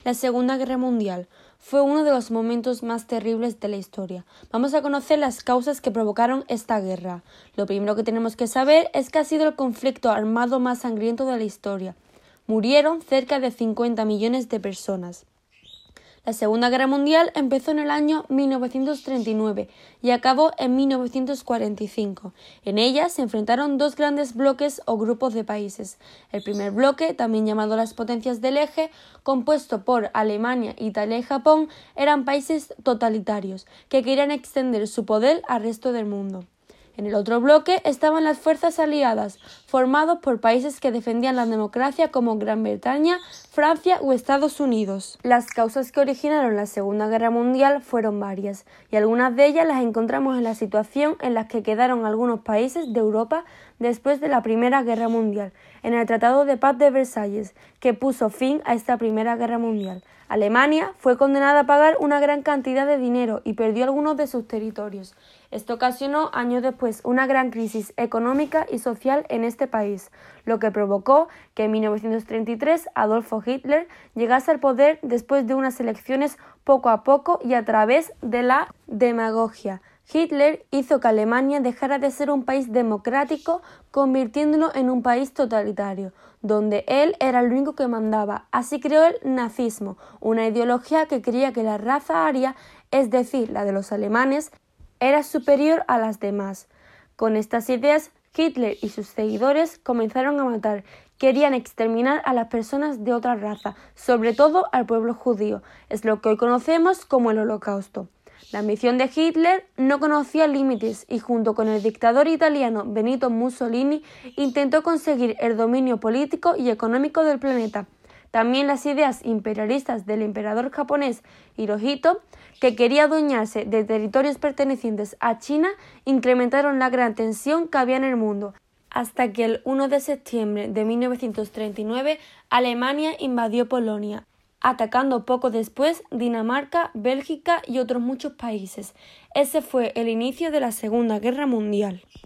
La Segunda Guerra Mundial fue uno de los momentos más terribles de la historia. Vamos a conocer las causas que provocaron esta guerra. Lo primero que tenemos que saber es que ha sido el conflicto armado más sangriento de la historia. Murieron cerca de 50 millones de personas. La Segunda Guerra Mundial empezó en el año 1939 y acabó en 1945. En ella se enfrentaron dos grandes bloques o grupos de países. El primer bloque, también llamado las potencias del eje, compuesto por Alemania, Italia y Japón, eran países totalitarios que querían extender su poder al resto del mundo. En el otro bloque estaban las fuerzas aliadas, formados por países que defendían la democracia como Gran Bretaña, Francia o Estados Unidos. Las causas que originaron la Segunda Guerra Mundial fueron varias, y algunas de ellas las encontramos en la situación en la que quedaron algunos países de Europa después de la Primera Guerra Mundial, en el Tratado de Paz de Versalles, que puso fin a esta Primera Guerra Mundial. Alemania fue condenada a pagar una gran cantidad de dinero y perdió algunos de sus territorios. Esto ocasionó años después una gran crisis económica y social en este país, lo que provocó que en 1933 Adolfo Hitler llegase al poder después de unas elecciones poco a poco y a través de la demagogia. Hitler hizo que Alemania dejara de ser un país democrático, convirtiéndolo en un país totalitario, donde él era el único que mandaba. Así creó el nazismo, una ideología que creía que la raza aria, es decir, la de los alemanes, era superior a las demás. Con estas ideas, Hitler y sus seguidores comenzaron a matar. Querían exterminar a las personas de otra raza, sobre todo al pueblo judío. Es lo que hoy conocemos como el Holocausto. La ambición de Hitler no conocía límites y junto con el dictador italiano Benito Mussolini intentó conseguir el dominio político y económico del planeta. También las ideas imperialistas del emperador japonés Hirohito, que quería adueñarse de territorios pertenecientes a China, incrementaron la gran tensión que había en el mundo, hasta que el 1 de septiembre de 1939 Alemania invadió Polonia, atacando poco después Dinamarca, Bélgica y otros muchos países. Ese fue el inicio de la Segunda Guerra Mundial.